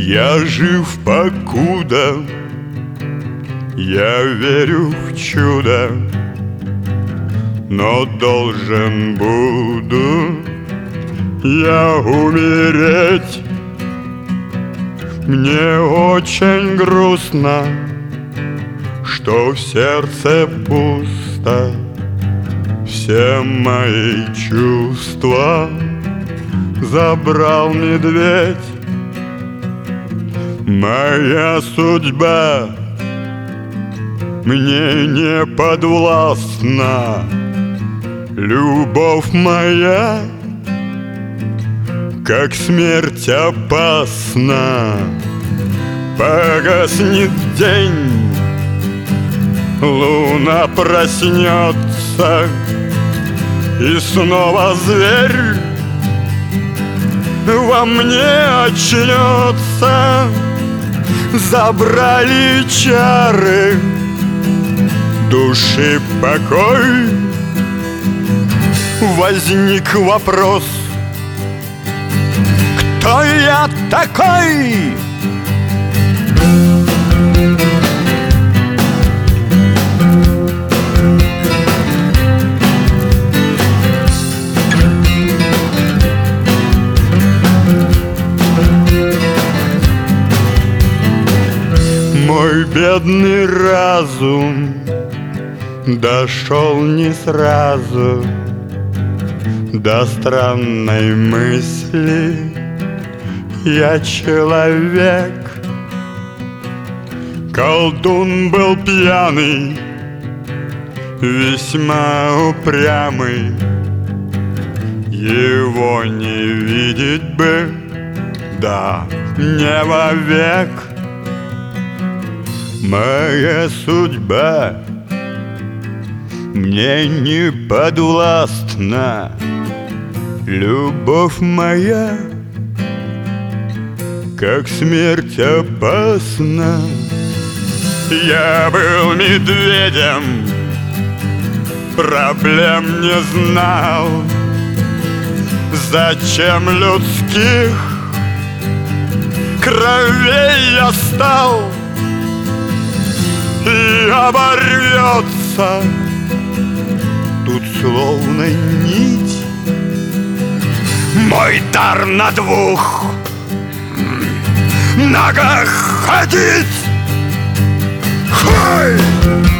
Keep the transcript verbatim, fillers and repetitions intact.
Я жив покуда, я верю в чудо, но должен буду я умереть. Мне очень грустно, что в сердце пусто. Все мои чувства забрал медведь. Моя судьба мне не подвластна. Любовь моя, как смерть, опасна. Погаснет день, луна проснется, и снова зверь во мне очнется. Забрали чары души покой. Возник вопрос: кто я такой? Мой бедный разум дошел не сразу до странной мысли. Я человек, колдун был пьяный, весьма упрямый. Его не видеть бы, да не вовек. Моя судьба мне не подвластна. Любовь моя, как смерть, опасна. Я был медведем, проблем не знал. Зачем людских кровей я стал? И оборвется тут словно нить мой дар на двух ногах ходить. Хой!